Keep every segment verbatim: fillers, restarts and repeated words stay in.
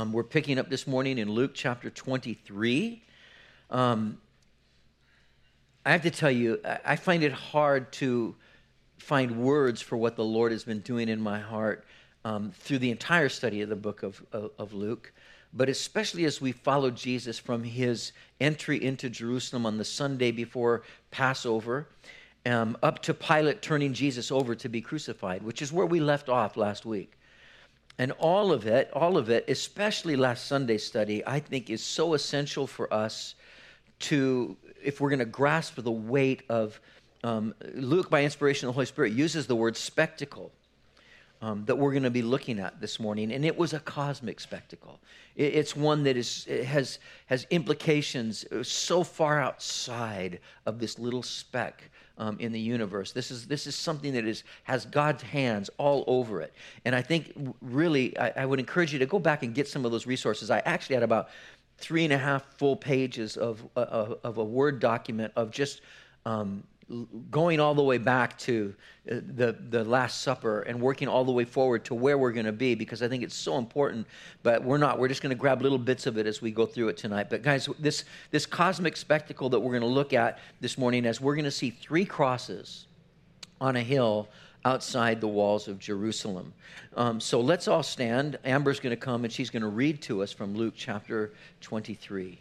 Um, we're picking up this morning in Luke chapter twenty-three. Um, I have to tell you, I find it hard to find words for what the Lord has been doing in my heart um, through the entire study of the book of, of, of Luke, but especially as we follow Jesus from his entry into Jerusalem on the Sunday before Passover, um, up to Pilate turning Jesus over to be crucified, which is where we left off last week. And all of it, all of it, especially last Sunday's study, I think is so essential for us to, if we're going to grasp the weight of, um, Luke, by inspiration of the Holy Spirit, uses the word spectacle um, that we're going to be looking at this morning. And it was a cosmic spectacle. It, it's one that is it has, has implications so far outside of this little speck Um, in the universe. This is this is something that is has God's hands all over it. And I think really, I, I would encourage you to go back and get some of those resources. I actually had about three and a half full pages of of, of a Word document of just um, going all the way back to the the Last Supper and working all the way forward to where we're going to be, because I think it's so important. But we're not. We're just going to grab little bits of it as we go through it tonight. But guys, this this cosmic spectacle that we're going to look at this morning, as we're going to see three crosses on a hill outside the walls of Jerusalem. Um, so let's all stand. Amber's going to come and she's going to read to us from Luke chapter twenty-three.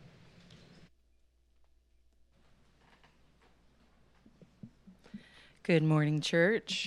Good morning, church.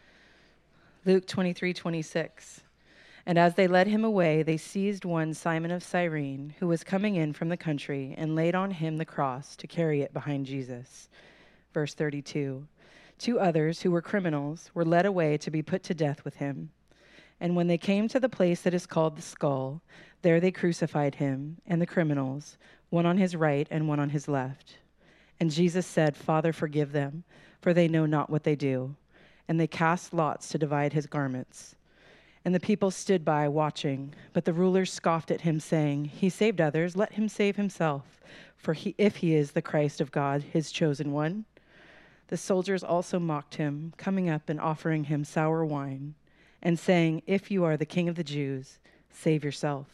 Luke twenty-three twenty-six. And as they led him away, they seized one Simon of Cyrene, who was coming in from the country, and laid on him the cross to carry it behind Jesus. Verse thirty-two. Two others, who were criminals, were led away to be put to death with him. And when they came to the place that is called the Skull, there they crucified him and the criminals, one on his right and one on his left. And Jesus said, Father, forgive them, for they know not what they do. And they cast lots to divide his garments. And the people stood by watching, but the rulers scoffed at him, saying, He saved others, let him save himself, for he, if he is the Christ of God, his chosen one. The soldiers also mocked him, coming up and offering him sour wine, and saying, If you are the King of the Jews, save yourself.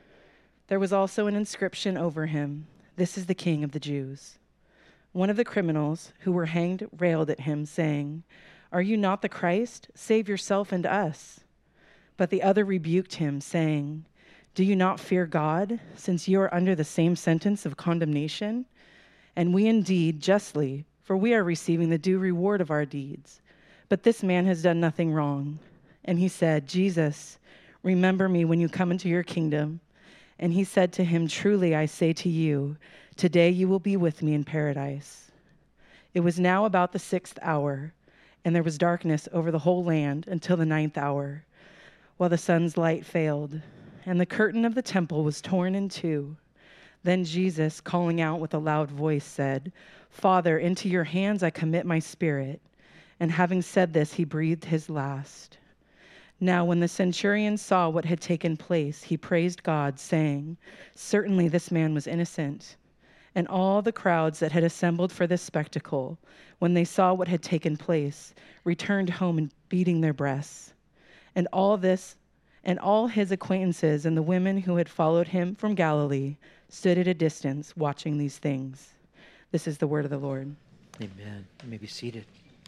There was also an inscription over him, This is the King of the Jews. One of the criminals who were hanged railed at him, saying, Are you not the Christ? Save yourself and us. But the other rebuked him, saying, Do you not fear God, since you are under the same sentence of condemnation? And we indeed justly, for we are receiving the due reward of our deeds. But this man has done nothing wrong. And he said, Jesus, remember me when you come into your kingdom. And he said to him, Truly I say to you, today you will be with me in paradise. It was now about the sixth hour, and there was darkness over the whole land until the ninth hour, while the sun's light failed, and the curtain of the temple was torn in two. Then Jesus, calling out with a loud voice, said, Father, into your hands I commit my spirit. And having said this, he breathed his last. Now when the centurion saw what had taken place, he praised God, saying, Certainly this man was innocent. And all the crowds that had assembled for this spectacle, when they saw what had taken place, returned home and beating their breasts. And all this, and all his acquaintances and the women who had followed him from Galilee stood at a distance watching these things. This is the word of the Lord. Amen. You may be seated.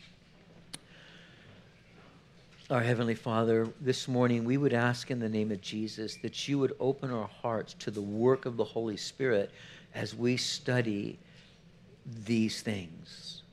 Our Heavenly Father, this morning we would ask in the name of Jesus that you would open our hearts to the work of the Holy Spirit as we study these things.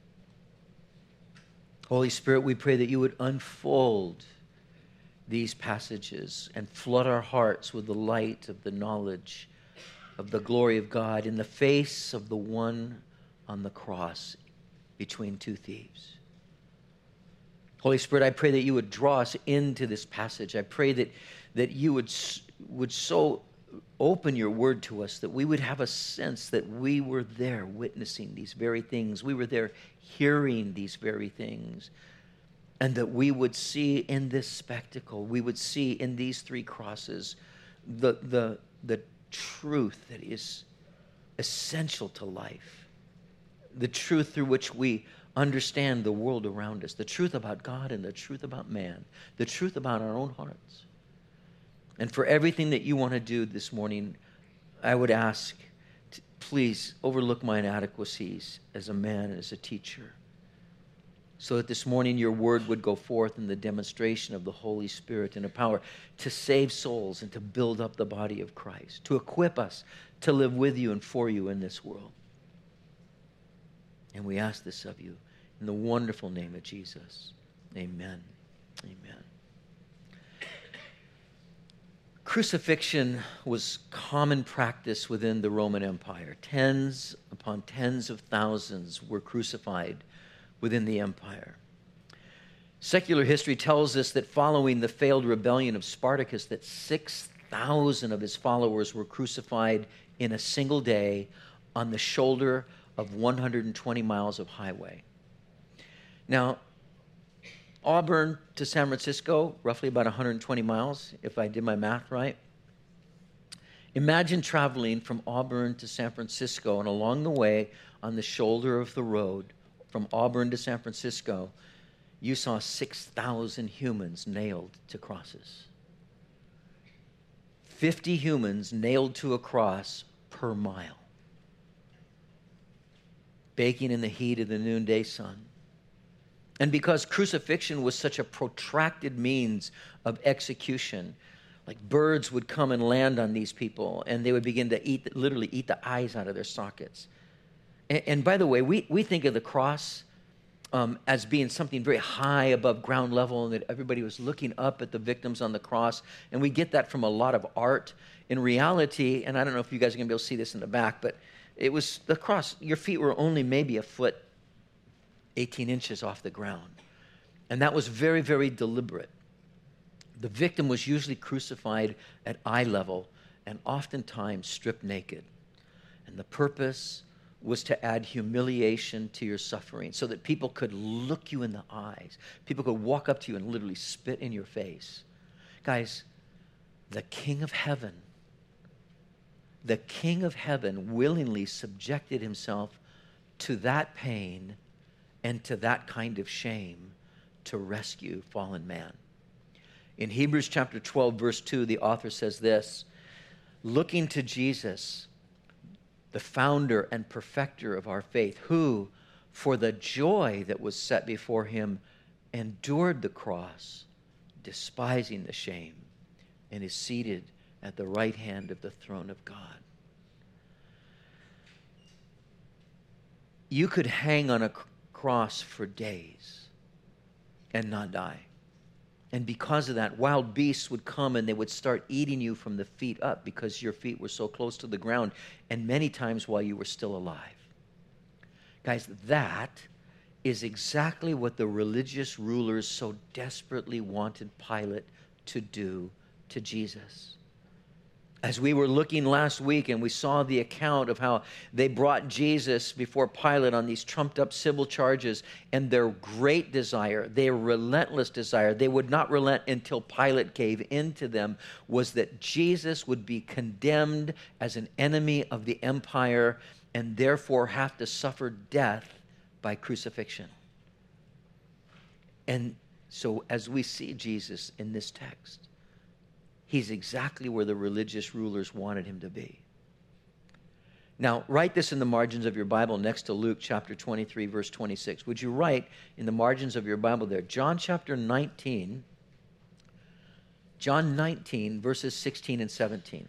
Holy Spirit, we pray that you would unfold these passages and flood our hearts with the light of the knowledge of the glory of God in the face of the one on the cross between two thieves. Holy Spirit, I pray that you would draw us into this passage. I pray that, that you would, would so open your word to us that we would have a sense that we were there witnessing these very things. We were there hearing these very things. And that we would see in this spectacle, we would see in these three crosses the, the, the truth that is essential to life. The truth through which we understand the world around us. The truth about God and the truth about man. The truth about our own hearts. And for everything that you want to do this morning, I would ask, to please overlook my inadequacies as a man, as a teacher, so that this morning your word would go forth in the demonstration of the Holy Spirit and a power to save souls and to build up the body of Christ, to equip us to live with you and for you in this world. And we ask this of you in the wonderful name of Jesus. Amen. Amen. Crucifixion was common practice within the Roman Empire. Tens upon tens of thousands were crucified within the empire. Secular history tells us that following the failed rebellion of Spartacus, that six thousand of his followers were crucified in a single day on the shoulder of one hundred twenty miles of highway. Now, Auburn to San Francisco, roughly about one hundred twenty miles, if I did my math right. Imagine traveling from Auburn to San Francisco, and along the way, on the shoulder of the road, from Auburn to San Francisco, you saw six thousand humans nailed to crosses. fifty humans nailed to a cross per mile, baking in the heat of the noonday sun. And because crucifixion was such a protracted means of execution, like birds would come and land on these people, and they would begin to eat, literally eat the eyes out of their sockets. And, and by the way, we, we think of the cross um, as being something very high above ground level, and that everybody was looking up at the victims on the cross. And we get that from a lot of art. In reality, and I don't know if you guys are going to be able to see this in the back, but it was the cross, your feet were only maybe a foot eighteen inches off the ground. And that was very, very deliberate. The victim was usually crucified at eye level and oftentimes stripped naked. And the purpose was to add humiliation to your suffering so that people could look you in the eyes. People could walk up to you and literally spit in your face. Guys, the King of Heaven, the King of Heaven willingly subjected himself to that pain and to that kind of shame to rescue fallen man. In Hebrews chapter twelve, verse two, the author says this: looking to Jesus, the founder and perfecter of our faith, who, for the joy that was set before him, endured the cross, despising the shame, and is seated at the right hand of the throne of God. You could hang on a cross for days and not die. And because of that, wild beasts would come and they would start eating you from the feet up because your feet were so close to the ground, and many times while you were still alive. Guys, that is exactly what the religious rulers so desperately wanted Pilate to do to Jesus. As we were looking last week and we saw the account of how they brought Jesus before Pilate on these trumped-up civil charges, and their great desire, their relentless desire, they would not relent until Pilate gave in to them, was that Jesus would be condemned as an enemy of the empire and therefore have to suffer death by crucifixion. And so as we see Jesus in this text, he's exactly where the religious rulers wanted him to be. Now, write this in the margins of your Bible next to Luke chapter twenty-three, verse twenty-six. Would you write in the margins of your Bible there, John chapter nineteen, John nineteen, verses sixteen and seventeen.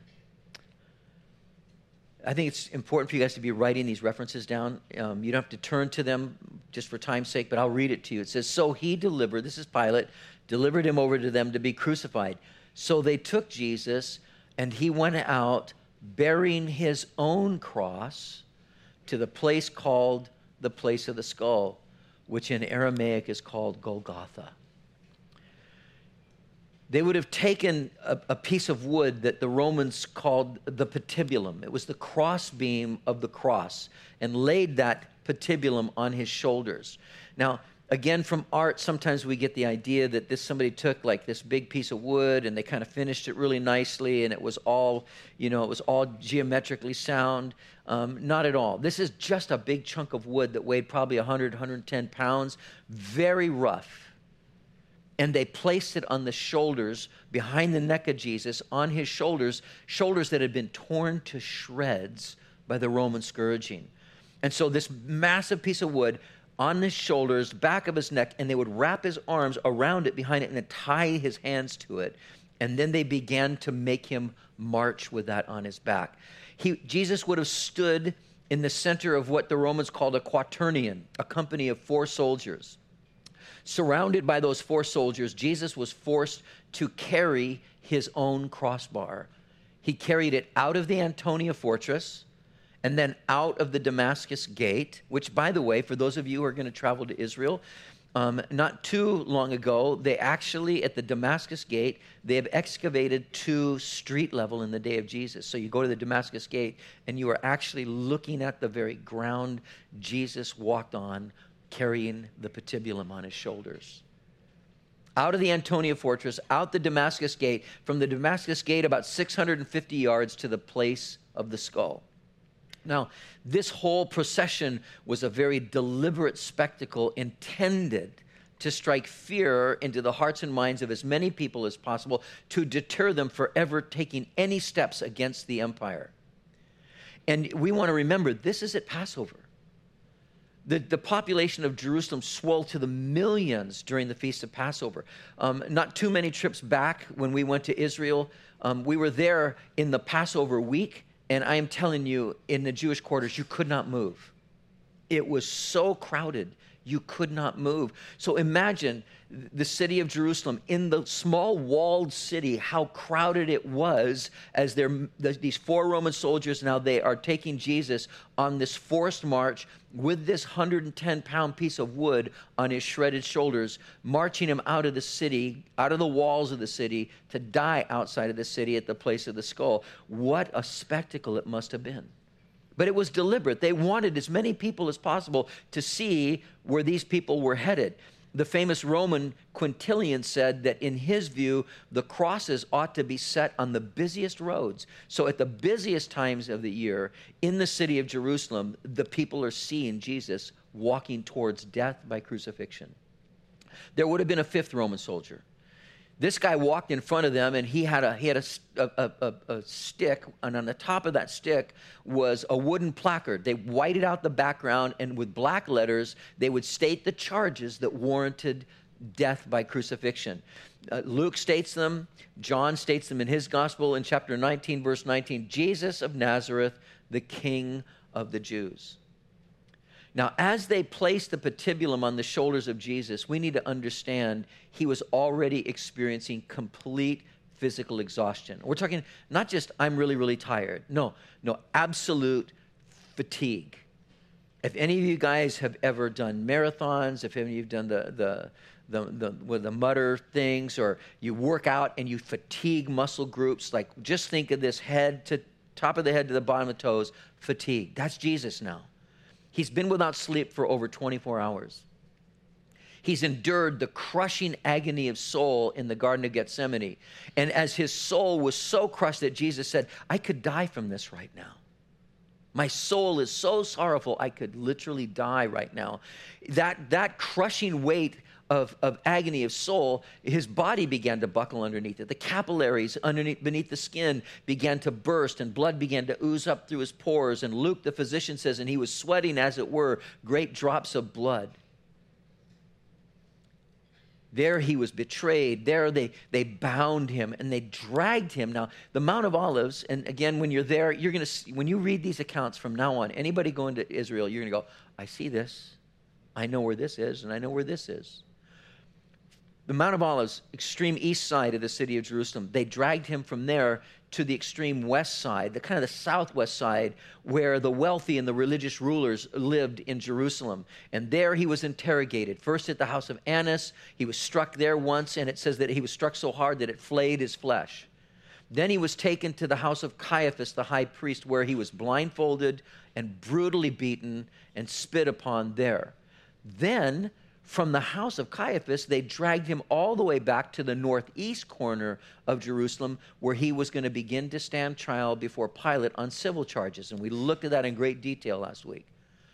I think it's important for you guys to be writing these references down. Um, you don't have to turn to them just for time's sake, but I'll read it to you. It says, so he delivered, this is Pilate, delivered him over to them to be crucified. So they took Jesus, and he went out bearing his own cross to the place called the place of the skull, which in Aramaic is called Golgotha. They would have taken a, a piece of wood that the Romans called the patibulum. It was the crossbeam of the cross, and laid that patibulum on his shoulders. Now, again, from art, sometimes we get the idea that this somebody took like this big piece of wood and they kind of finished it really nicely, and it was all, you know, it was all geometrically sound. Um, not at all. This is just a big chunk of wood that weighed probably one hundred, one hundred ten pounds, very rough. and they placed it on the shoulders, behind the neck of Jesus, on his shoulders, shoulders that had been torn to shreds by the Roman scourging. And so this massive piece of wood on his shoulders, back of his neck, and they would wrap his arms around it behind it and then tie his hands to it. And then they began to make him march with that on his back. He, Jesus would have stood in the center of what the Romans called a quaternion, a company of four soldiers. Surrounded by those four soldiers, Jesus was forced to carry his own crossbar. He carried it out of the Antonia fortress and then out of the Damascus gate, which, by the way, for those of you who are going to travel to Israel, um, not too long ago, they actually, at the Damascus gate, they have excavated to street level in the day of Jesus. So you go to the Damascus gate, and you are actually looking at the very ground Jesus walked on, carrying the patibulum on his shoulders. Out of the Antonia fortress, out the Damascus gate, from the Damascus gate about six hundred fifty yards to the place of the skull. Now, this whole procession was a very deliberate spectacle intended to strike fear into the hearts and minds of as many people as possible to deter them from ever taking any steps against the empire. And we want to remember, this is at Passover. The, the population of Jerusalem swelled to the millions during the Feast of Passover. Um, not too many trips back when we went to Israel, um, we were there in the Passover week. And I am telling you, in the Jewish quarters, you could not move. It was so crowded, you could not move. So imagine the city of Jerusalem, in the small walled city, how crowded it was as these four Roman soldiers, now they are taking Jesus on this forced march with this one hundred ten pound piece of wood on his shredded shoulders, marching him out of the city, out of the walls of the city, to die outside of the city at the place of the skull. What a spectacle it must have been. But it was deliberate. They wanted as many people as possible to see where these people were headed. The famous Roman Quintilian said that in his view, the crosses ought to be set on the busiest roads. So at the busiest times of the year in the city of Jerusalem, the people are seeing Jesus walking towards death by crucifixion. There would have been a fifth Roman soldier. This guy walked in front of them, and he had a he had a, a, a, a stick, and on the top of that stick was a wooden placard. They whited out the background, and with black letters, they would state the charges that warranted death by crucifixion. Uh, Luke states them. John states them in his gospel in chapter nineteen, verse nineteen. Jesus of Nazareth, the King of the Jews. Now, as they placed the patibulum on the shoulders of Jesus, we need to understand he was already experiencing complete physical exhaustion. We're talking not just, I'm really, really tired. No, no, absolute fatigue. If any of you guys have ever done marathons, if any of you have done the, the, the, the, with the mutter things, or you work out and you fatigue muscle groups, like just think of this head to top of the head to the bottom of the toes, fatigue. That's Jesus now. He's been without sleep for over twenty-four hours. He's endured the crushing agony of soul in the Garden of Gethsemane. And as his soul was so crushed that Jesus said, I could die from this right now. My soul is so sorrowful, I could literally die right now. That, that crushing weight of, of agony of soul, his body began to buckle underneath it. The capillaries underneath, beneath the skin began to burst, and blood began to ooze up through his pores. And Luke, the physician, says, and he was sweating, as it were, great drops of blood. There he was betrayed. There they, they bound him and they dragged him. Now, the Mount of Olives, and again, when you're there, you're going to, when you read these accounts from now on, anybody going to Israel, you're going to go, I see this. I know where this is, and I know where this is. The Mount of Olives, extreme east side of the city of Jerusalem, they dragged him from there to the extreme west side, the kind of the southwest side, where the wealthy and the religious rulers lived in Jerusalem. And there he was interrogated. First at the house of Annas. He was struck there once, and it says that he was struck so hard that it flayed his flesh. Then he was taken to the house of Caiaphas, the high priest, where he was blindfolded and brutally beaten and spit upon there. Then, from the house of Caiaphas, they dragged him all the way back to the northeast corner of Jerusalem, where he was going to begin to stand trial before Pilate on civil charges. And we looked at that in great detail last week.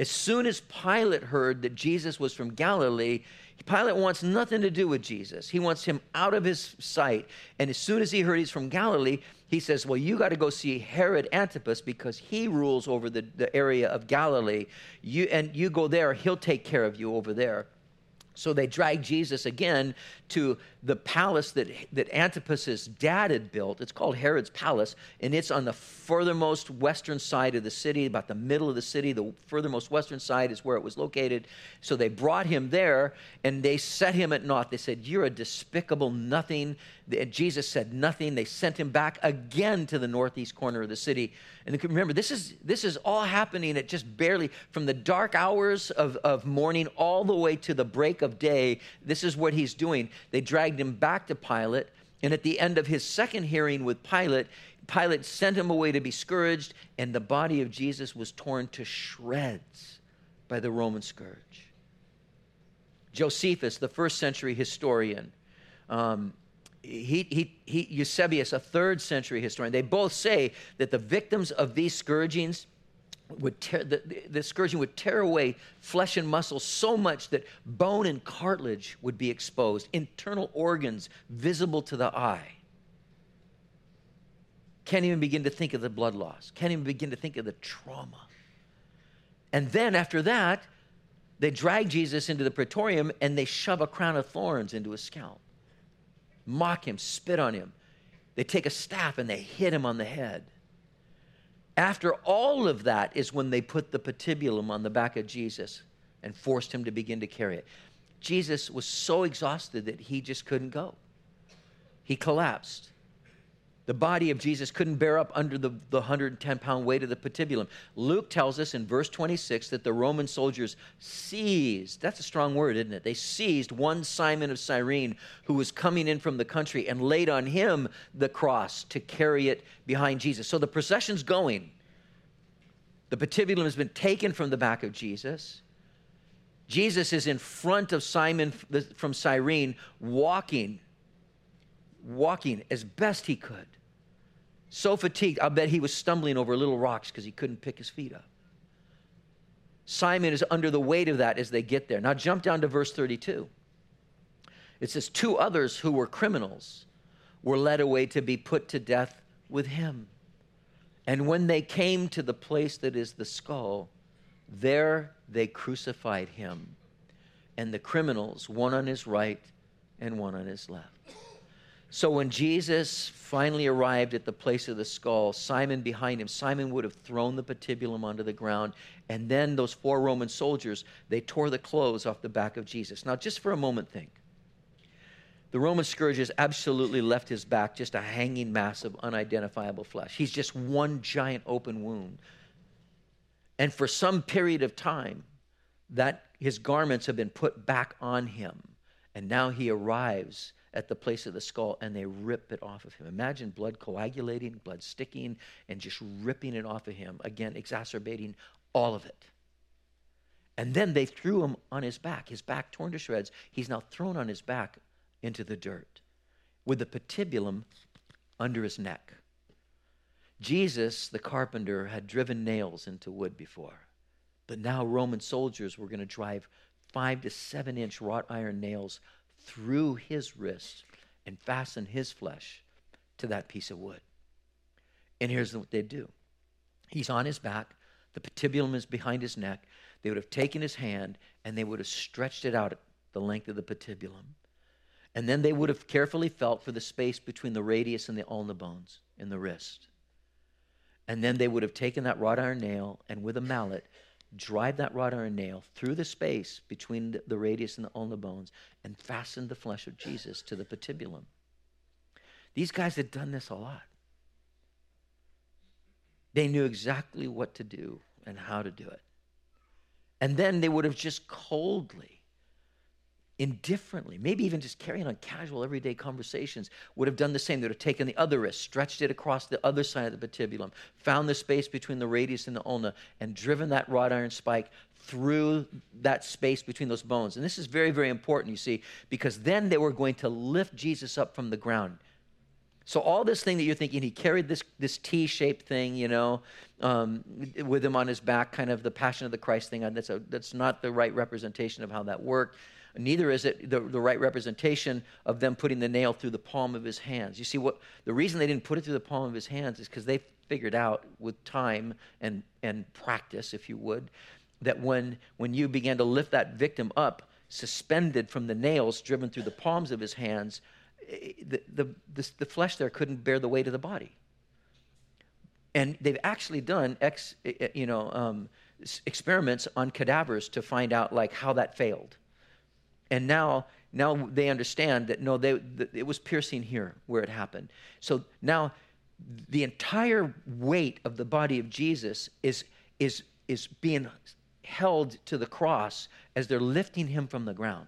As soon as Pilate heard that Jesus was from Galilee, Pilate wants nothing to do with Jesus. He wants him out of his sight. And as soon as he heard he's from Galilee, he says, well, you got to go see Herod Antipas because he rules over the, the area of Galilee. You, and you go there, he'll take care of you over there. So they drag Jesus again to the palace that, that Antipas's dad had built. It's called Herod's Palace, and it's on the furthermost western side of the city, about the middle of the city. The furthermost western side is where it was located. So they brought him there, and they set him at naught. They said, you're a despicable nothing. And Jesus said nothing. They sent him back again to the northeast corner of the city. And remember, this is this is all happening at just barely, from the dark hours of, of morning all the way to the break of day. This is what he's doing. They dragged him back to Pilate, and at the end of his second hearing with Pilate, Pilate sent him away to be scourged, and the body of Jesus was torn to shreds by the Roman scourge. Josephus, the first century historian, um, He, he, he, Eusebius, a third century historian, they both say that the victims of these scourgings would tear, the, the scourging would tear away flesh and muscle so much that bone and cartilage would be exposed, internal organs visible to the eye. Can't even begin to think of the blood loss. Can't even begin to think of the trauma. And then after that, they drag Jesus into the praetorium and they shove a crown of thorns into his scalp. Mock him, spit on him. They take a staff and they hit him on the head. After all of that is when they put the patibulum on the back of Jesus and forced him to begin to carry it. Jesus was so exhausted that he just couldn't go. He collapsed. The body of Jesus couldn't bear up under the, the one hundred ten pound weight of the patibulum. Luke tells us in verse twenty-six that the Roman soldiers seized, that's a strong word, isn't it? They seized one Simon of Cyrene who was coming in from the country and laid on him the cross to carry it behind Jesus. So the procession's going. The patibulum has been taken from the back of Jesus. Jesus is in front of Simon from Cyrene, walking walking as best he could. So fatigued, I'll bet he was stumbling over little rocks because he couldn't pick his feet up. Simon is under the weight of that as they get there. Now jump down to verse thirty-two. It says, two others who were criminals were led away to be put to death with him. And when they came to the place that is the skull, there they crucified him. And the criminals, one on his right and one on his left. So when Jesus finally arrived at the place of the skull, Simon behind him, Simon would have thrown the patibulum onto the ground, and then those four Roman soldiers, they tore the clothes off the back of Jesus. Now, just for a moment, think. The Roman scourges absolutely left his back just a hanging mass of unidentifiable flesh. He's just one giant open wound. And for some period of time, that his garments have been put back on him, and now he arrives at the place of the skull, and they rip it off of him. Imagine blood coagulating, blood sticking, and just ripping it off of him, again, exacerbating all of it. And then they threw him on his back, his back torn to shreds. He's now thrown on his back into the dirt with the patibulum under his neck. Jesus, the carpenter, had driven nails into wood before, but now Roman soldiers were going to drive five to seven inch wrought iron nails through his wrist and fasten his flesh to that piece of wood. And here's what they do. He's on his back. The patibulum is behind his neck. They would have taken his hand and they would have stretched it out at the length of the patibulum. And then they would have carefully felt for the space between the radius and the ulna bones in the wrist. And then they would have taken that wrought iron nail and with a mallet drive that wrought iron nail through the space between the, the radius and the ulna bones and fasten the flesh of Jesus to the patibulum. These guys had done this a lot. They knew exactly what to do and how to do it. And then they would have just coldly, indifferently, maybe even just carrying on casual everyday conversations, would have done the same. They would have taken the other wrist, stretched it across the other side of the patibulum, found the space between the radius and the ulna, and driven that wrought iron spike through that space between those bones. And this is very, very important, you see, because then they were going to lift Jesus up from the ground. So all this thing that you're thinking, he carried this this T-shaped thing, you know, um, with him on his back, kind of the Passion of the Christ thing. That's a, that's not the right representation of how that worked. Neither is it the, the right representation of them putting the nail through the palm of his hands. You see, what the reason they didn't put it through the palm of his hands is because they figured out with time and and practice, if you would, that when when you began to lift that victim up, suspended from the nails driven through the palms of his hands, The, the, the, the flesh there couldn't bear the weight of the body. And they've actually done ex, you know, um, experiments on cadavers to find out like how that failed. And now, now they understand that no, they, the, it was piercing here where it happened. So now the entire weight of the body of Jesus is, is, is being held to the cross as they're lifting him from the ground.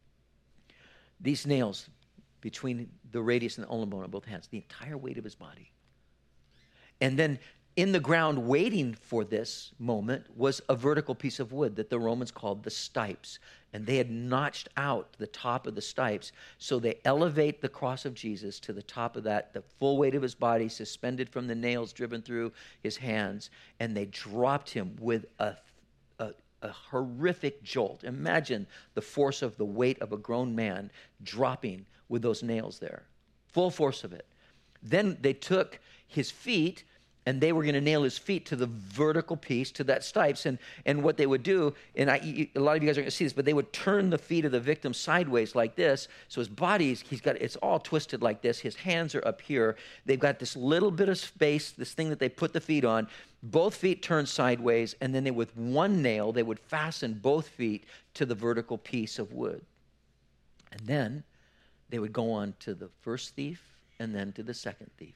These nails between the radius and the ulnar bone of both hands, the entire weight of his body. And then in the ground waiting for this moment was a vertical piece of wood that the Romans called the stipes. And they had notched out the top of the stipes. So they elevate the cross of Jesus to the top of that, the full weight of his body suspended from the nails driven through his hands. And they dropped him with a, a, a horrific jolt. Imagine the force of the weight of a grown man dropping with those nails there. Full force of it. Then they took his feet and they were going to nail his feet to the vertical piece, to that stipes. And, and what they would do, and I, a lot of you guys are going to see this, but they would turn the feet of the victim sideways like this. So his body's, he's got, it's all twisted like this. His hands are up here. They've got this little bit of space, this thing that they put the feet on. Both feet turned sideways, and then they, with one nail, they would fasten both feet to the vertical piece of wood. And then they would go on to the first thief and then to the second thief.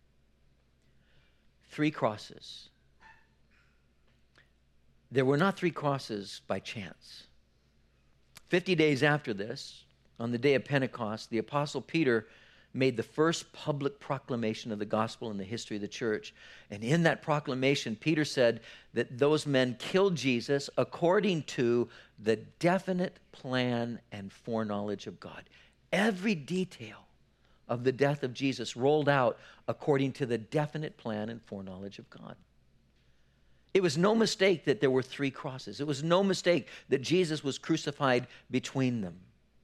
Three crosses. There were not three crosses by chance. Fifty days after this, on the day of Pentecost, the Apostle Peter made the first public proclamation of the gospel in the history of the church. And in that proclamation, Peter said that those men killed Jesus according to the definite plan and foreknowledge of God. Every detail of the death of Jesus rolled out according to the definite plan and foreknowledge of God. It was no mistake that there were three crosses. It was no mistake that Jesus was crucified between them.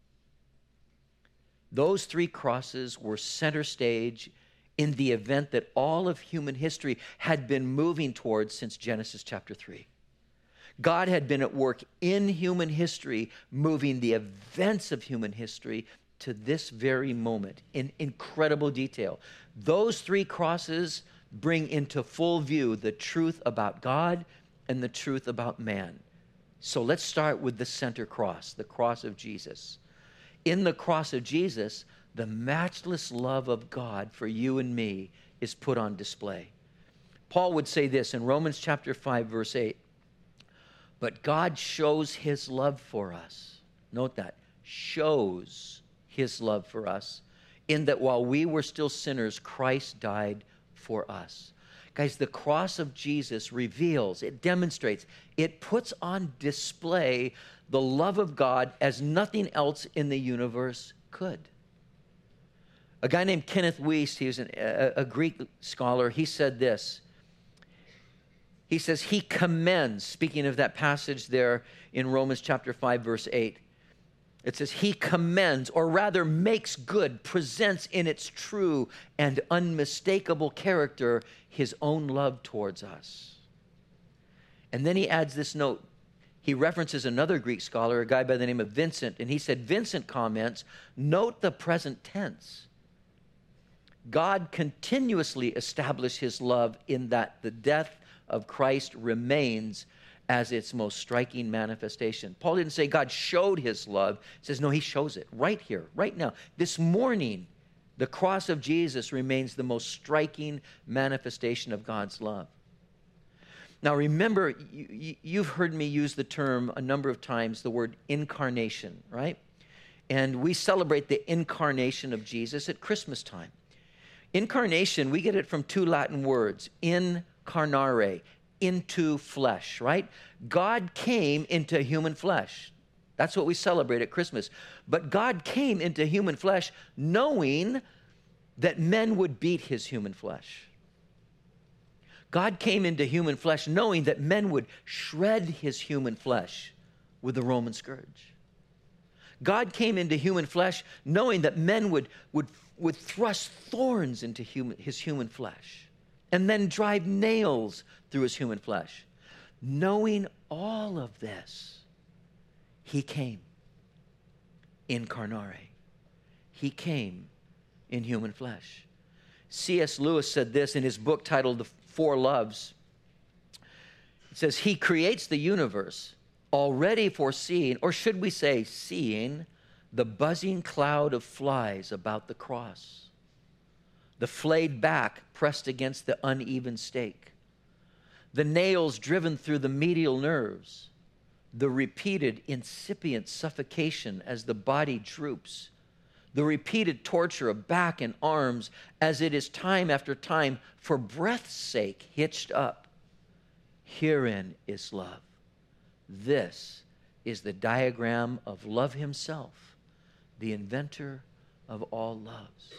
Those three crosses were center stage in the event that all of human history had been moving towards since Genesis chapter three. God had been at work in human history, moving the events of human history to this very moment in incredible detail. Those three crosses bring into full view the truth about God and the truth about man. So let's start with the center cross, the cross of Jesus. In the cross of Jesus, the matchless love of God for you and me is put on display. Paul would say this in Romans chapter five, verse eight. But God shows his love for us. Note that. Shows his love for us in that while we were still sinners, Christ died for us. Guys, the cross of Jesus reveals, it demonstrates, it puts on display the love of God as nothing else in the universe could. A guy named Kenneth Wuest, he was an, a, a Greek scholar, he said this. He says, he commends, speaking of that passage there in Romans chapter five, verse eight, it says, he commends, or rather makes good, presents in its true and unmistakable character his own love towards us. And then he adds this note. He references another Greek scholar, a guy by the name of Vincent, and he said, Vincent comments, note the present tense. God continuously established his love in that the death of Christ remains as its most striking manifestation. Paul didn't say God showed his love. He says, no, he shows it right here, right now. This morning, the cross of Jesus remains the most striking manifestation of God's love. Now, remember, you, you've heard me use the term a number of times, the word incarnation, right? And we celebrate the incarnation of Jesus at Christmas time. Incarnation, we get it from two Latin words, incarnare, into flesh, right? God came into human flesh. That's what we celebrate at Christmas. But God came into human flesh knowing that men would beat his human flesh. God came into human flesh knowing that men would shred his human flesh with the Roman scourge. God came into human flesh knowing that men would, would, would thrust thorns into human, his human flesh and then drive nails through his human flesh. Knowing all of this, he came incarnate. He came in human flesh. C S Lewis said this in his book titled The Four Loves. It says, he creates the universe already foreseeing, or should we say seeing, the buzzing cloud of flies about the cross, the flayed back pressed against the uneven stake, the nails driven through the medial nerves, the repeated incipient suffocation as the body droops, the repeated torture of back and arms as it is time after time for breath's sake hitched up. Herein is love. This is the diagram of love himself, the inventor of all loves.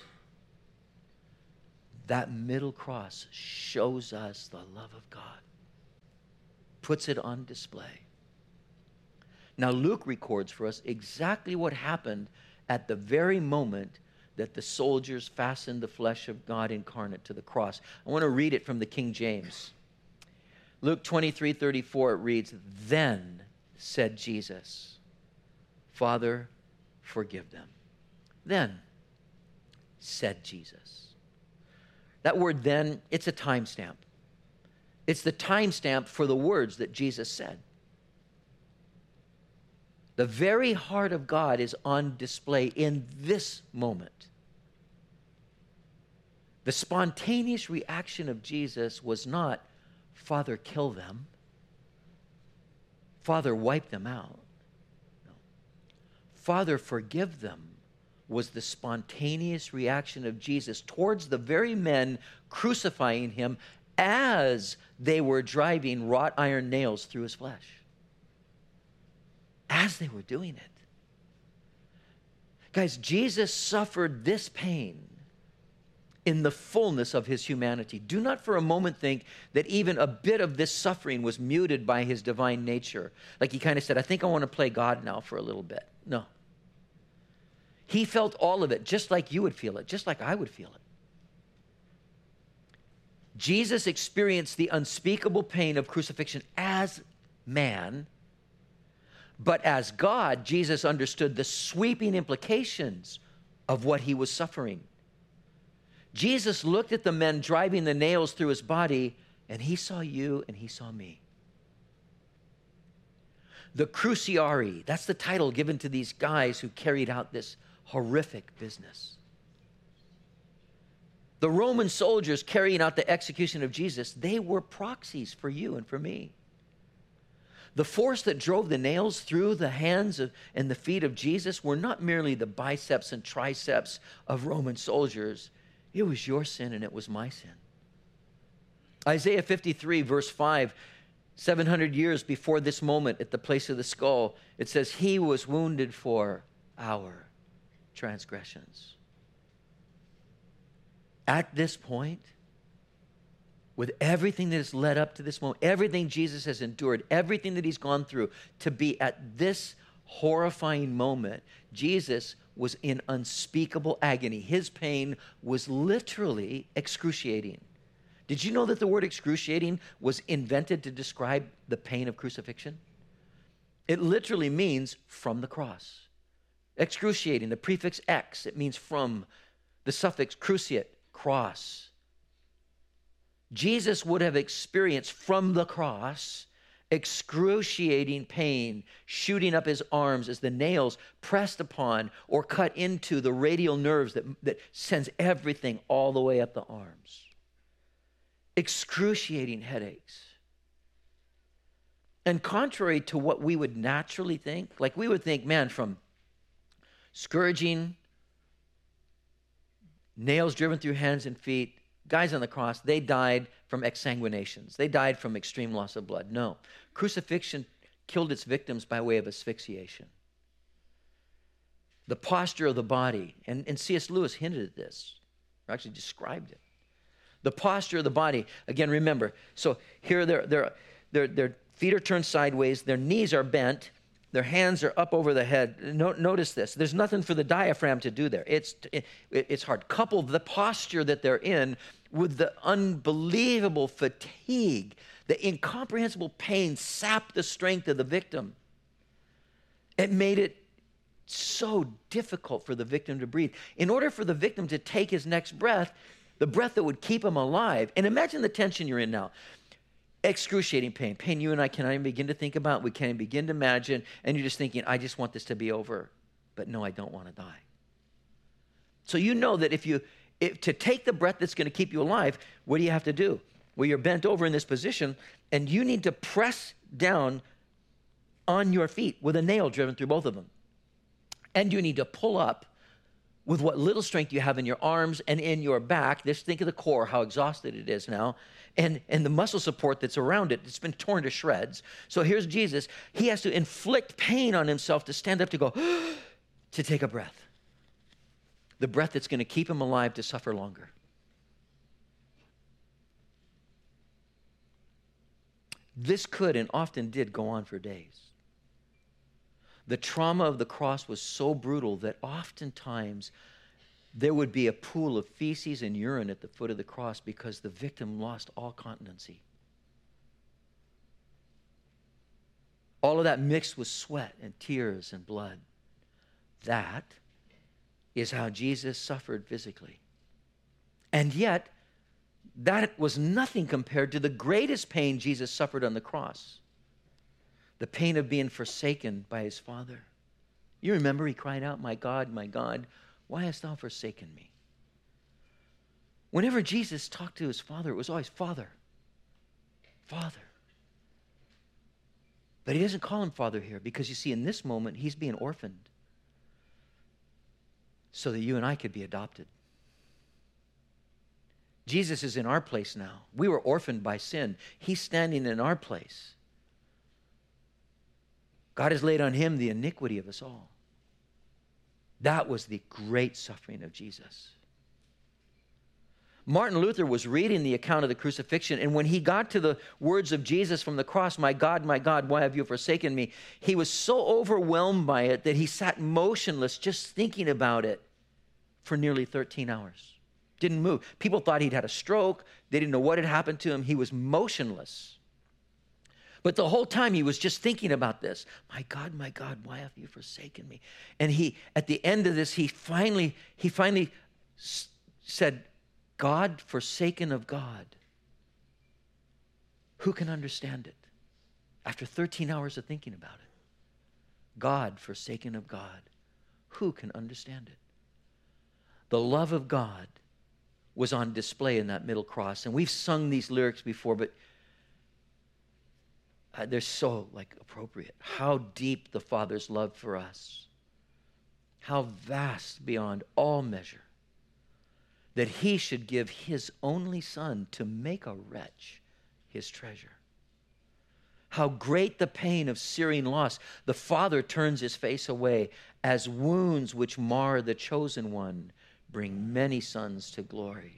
That middle cross shows us the love of God, puts it on display. Now, Luke records for us exactly what happened at the very moment that the soldiers fastened the flesh of God incarnate to the cross. I want to read it from the King James. Luke twenty-three thirty-four, it reads, then said Jesus, Father, forgive them. Then said Jesus. That word then, it's a timestamp. It's the timestamp for the words that Jesus said. The very heart of God is on display in this moment. The spontaneous reaction of Jesus was not, Father, kill them. Father, wipe them out. No. Father, forgive them was the spontaneous reaction of Jesus towards the very men crucifying him as they were driving wrought iron nails through his flesh. As they were doing it. Guys, Jesus suffered this pain in the fullness of his humanity. Do not for a moment think that even a bit of this suffering was muted by his divine nature. Like he kind of said, I think I want to play God now for a little bit. No. He felt all of it, just like you would feel it, just like I would feel it. Jesus experienced the unspeakable pain of crucifixion as man, but as God, Jesus understood the sweeping implications of what he was suffering. Jesus looked at the men driving the nails through his body, and he saw you and he saw me. The cruciari, that's the title given to these guys who carried out this horrific business. The Roman soldiers carrying out the execution of Jesus, they were proxies for you and for me. The force that drove the nails through the hands of, and the feet of Jesus were not merely the biceps and triceps of Roman soldiers. It was your sin and it was my sin. Isaiah fifty-three, verse five, seven hundred years before this moment at the place of the skull, it says, he was wounded for our transgressions. At this point, with everything that has led up to this moment, everything Jesus has endured, everything that he's gone through, to be at this horrifying moment, Jesus was in unspeakable agony. His pain was literally excruciating. Did you know that the word excruciating was invented to describe the pain of crucifixion? It literally means from the cross. Excruciating, the prefix ex, it means from. The suffix cruciate, cross. Jesus would have experienced from the cross excruciating pain shooting up his arms as the nails pressed upon or cut into the radial nerves that, that sends everything all the way up the arms. Excruciating headaches. And contrary to what we would naturally think, like we would think, man, from scourging, nails driven through hands and feet, guys on the cross, they died from exsanguinations. They died from extreme loss of blood. No. Crucifixion killed its victims by way of asphyxiation. The posture of the body, and, and C S Lewis hinted at this. actually described it. The posture of the body, again, remember, so here their, their, their, their feet are turned sideways, their knees are bent, their hands are up over the head. No, notice this. There's nothing for the diaphragm to do there. It's, it, it's hard. Couple the posture that they're in with the unbelievable fatigue, the incomprehensible pain sapped the strength of the victim. It made it so difficult for the victim to breathe. In order for the victim to take his next breath, the breath that would keep him alive, and imagine the tension you're in now. Excruciating pain, pain you and I cannot even begin to think about, we can't even begin to imagine, and you're just thinking, I just want this to be over. But no, I don't want to die. So you know that if you, if, to take the breath that's going to keep you alive, what do you have to do? Well, you're bent over in this position, and you need to press down on your feet with a nail driven through both of them. And you need to pull up with what little strength you have in your arms and in your back. Just think of the core, how exhausted it is now. And, and the muscle support that's around it, it's been torn to shreds. So here's Jesus. He has to inflict pain on himself to stand up to go, to take a breath. The breath that's going to keep him alive to suffer longer. This could and often did go on for days. The trauma of the cross was so brutal that oftentimes there would be a pool of feces and urine at the foot of the cross because the victim lost all continency. All of that mixed with sweat and tears and blood. That is how Jesus suffered physically. And yet, that was nothing compared to the greatest pain Jesus suffered on the cross. The pain of being forsaken by his Father. You remember he cried out, my God, my God, why hast thou forsaken me? Whenever Jesus talked to his Father, it was always Father, Father. But he doesn't call him Father here because you see in this moment he's being orphaned so that you and I could be adopted. Jesus is in our place now. We were orphaned by sin. He's standing in our place. God has laid on him the iniquity of us all. That was the great suffering of Jesus. Martin Luther was reading the account of the crucifixion, and when he got to the words of Jesus from the cross, my God, my God, why have you forsaken me? He was so overwhelmed by it that he sat motionless just thinking about it for nearly thirteen hours. Didn't move. People thought he'd had a stroke. They didn't know what had happened to him. He was motionless. But the whole time he was just thinking about this. My God, my God, why have you forsaken me? And he, at the end of this, he finally, he finally s- said, God forsaken of God. Who can understand it? After thirteen hours of thinking about it. God forsaken of God. Who can understand it? The love of God was on display in that middle cross. And we've sung these lyrics before, but Uh, they're so like appropriate. How deep the Father's love for us. How vast beyond all measure. That he should give his only Son to make a wretch his treasure. How great the pain of searing loss. The Father turns his face away as wounds which mar the chosen one bring many sons to glory.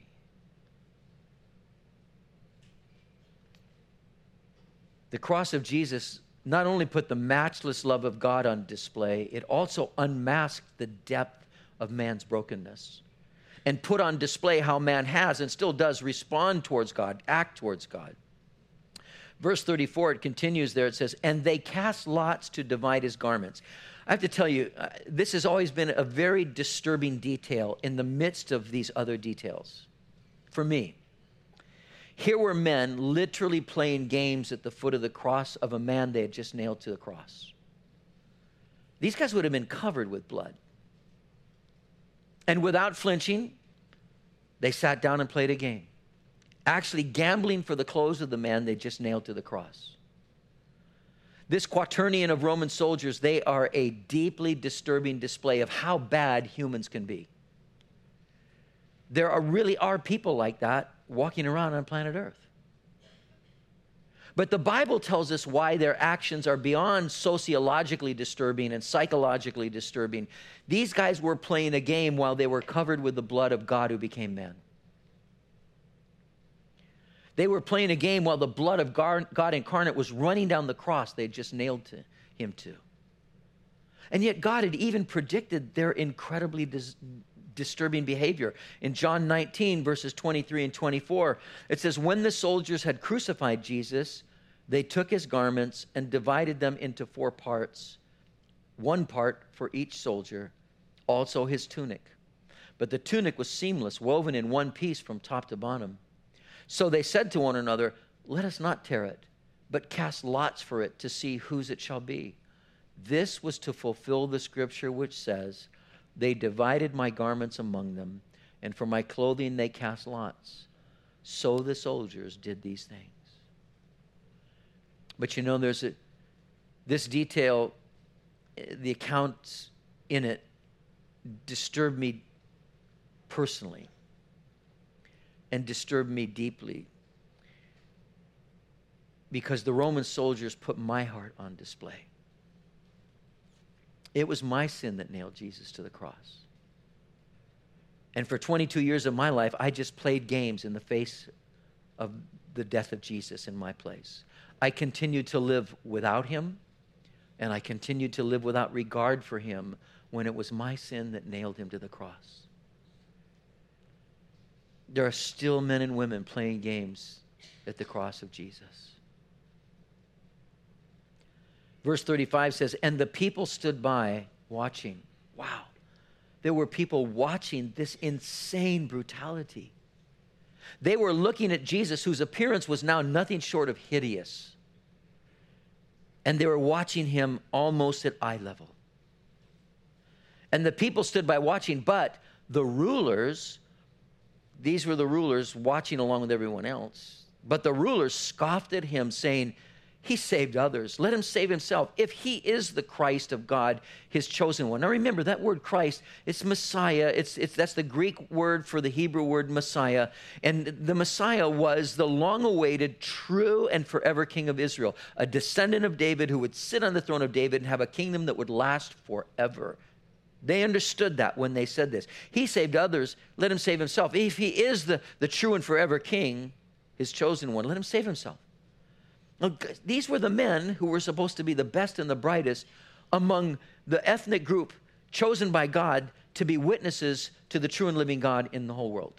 The cross of Jesus not only put the matchless love of God on display, it also unmasked the depth of man's brokenness and put on display how man has and still does respond towards God, act towards God. Verse thirty-four, it continues there. It says, and they cast lots to divide his garments. I have to tell you, uh, this has always been a very disturbing detail in the midst of these other details for me. Here were men literally playing games at the foot of the cross of a man they had just nailed to the cross. These guys would have been covered with blood. And without flinching, they sat down and played a game, actually gambling for the clothes of the man they just nailed to the cross. This quaternion of Roman soldiers, they are a deeply disturbing display of how bad humans can be. There are really are people like that walking around on planet Earth. But the Bible tells us why their actions are beyond sociologically disturbing and psychologically disturbing. These guys were playing a game while they were covered with the blood of God who became man. They were playing a game while the blood of God incarnate was running down the cross they had just nailed to him to. And yet God had even predicted their incredibly dis- disturbing behavior. In John nineteen, verses twenty-three and twenty-four, it says, when the soldiers had crucified Jesus, they took his garments and divided them into four parts, one part for each soldier, also his tunic. But the tunic was seamless, woven in one piece from top to bottom. So they said to one another, let us not tear it, but cast lots for it to see whose it shall be. This was to fulfill the scripture which says, they divided my garments among them, and for my clothing they cast lots. So the soldiers did these things. But you know, there's a, this detail, the accounts in it disturbed me personally and disturbed me deeply, because the Roman soldiers put my heart on display. It was my sin that nailed Jesus to the cross. And for twenty-two years of my life, I just played games in the face of the death of Jesus in my place. I continued to live without him, and I continued to live without regard for him when it was my sin that nailed him to the cross. There are still men and women playing games at the cross of Jesus. Verse thirty-five says, and the people stood by watching. Wow. There were people watching this insane brutality. They were looking at Jesus, whose appearance was now nothing short of hideous. And they were watching him almost at eye level. And the people stood by watching, but the rulers, these were the rulers watching along with everyone else, but the rulers scoffed at him, saying, he saved others. Let him save himself. If he is the Christ of God, his chosen one. Now remember, that word Christ, it's Messiah. It's, it's, that's the Greek word for the Hebrew word Messiah. And the Messiah was the long-awaited, true and forever King of Israel, a descendant of David who would sit on the throne of David and have a kingdom that would last forever. They understood that when they said this. He saved others. Let him save himself. If he is the, the true and forever King, his chosen one, let him save himself. Now, these were the men who were supposed to be the best and the brightest among the ethnic group chosen by God to be witnesses to the true and living God in the whole world.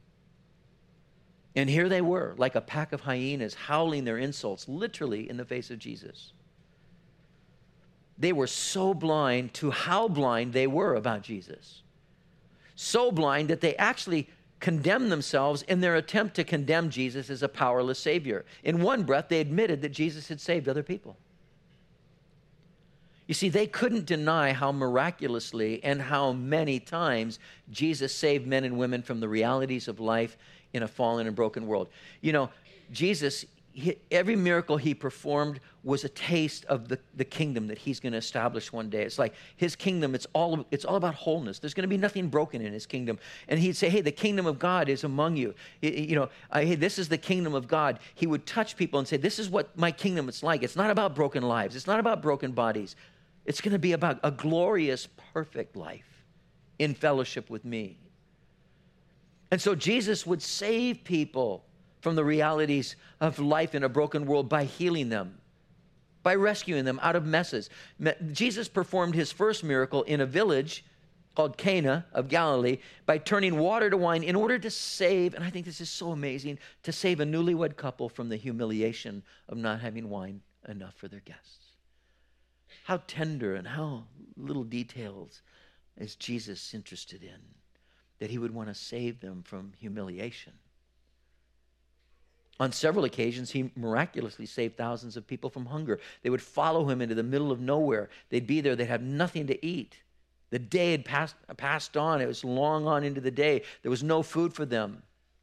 And here they were, like a pack of hyenas, howling their insults, literally in the face of Jesus. They were so blind to how blind they were about Jesus. So blind that they actually condemned themselves in their attempt to condemn Jesus as a powerless Savior. In one breath, they admitted that Jesus had saved other people. You see, they couldn't deny how miraculously and how many times Jesus saved men and women from the realities of life in a fallen and broken world. You know, Jesus, he, every miracle he performed was a taste of the, the kingdom that he's going to establish one day. It's like his kingdom, it's all, it's all about wholeness. There's going to be nothing broken in his kingdom. And he'd say, hey, the kingdom of God is among you. You know, uh, hey, this is the kingdom of God. He would touch people and say, this is what my kingdom is like. It's not about broken lives. It's not about broken bodies. It's going to be about a glorious, perfect life in fellowship with me. And so Jesus would save people from the realities of life in a broken world by healing them, by rescuing them out of messes. Jesus performed his first miracle in a village called Cana of Galilee by turning water to wine in order to save, and I think this is so amazing, to save a newlywed couple from the humiliation of not having wine enough for their guests. How tender and how little details is Jesus interested in, that he would want to save them from humiliation. On several occasions, he miraculously saved thousands of people from hunger. They would follow him into the middle of nowhere. They'd be there. They'd have nothing to eat. The day had passed, passed on. It was long on into the day. There was no food for them.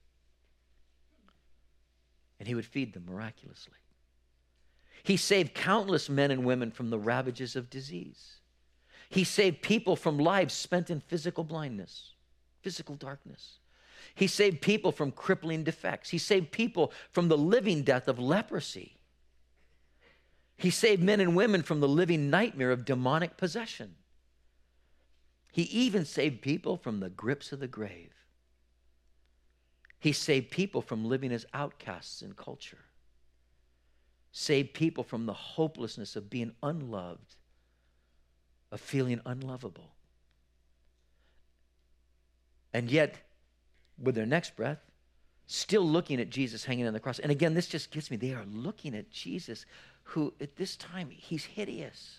And he would feed them miraculously. He saved countless men and women from the ravages of disease. He saved people from lives spent in physical blindness, physical darkness. He saved people from crippling defects. He saved people from the living death of leprosy. He saved men and women from the living nightmare of demonic possession. He even saved people from the grips of the grave. He saved people from living as outcasts in culture. Saved people from the hopelessness of being unloved, of feeling unlovable. And yet, with their next breath, still looking at Jesus hanging on the cross. And again, this just gets me. They are looking at Jesus, who at this time, he's hideous.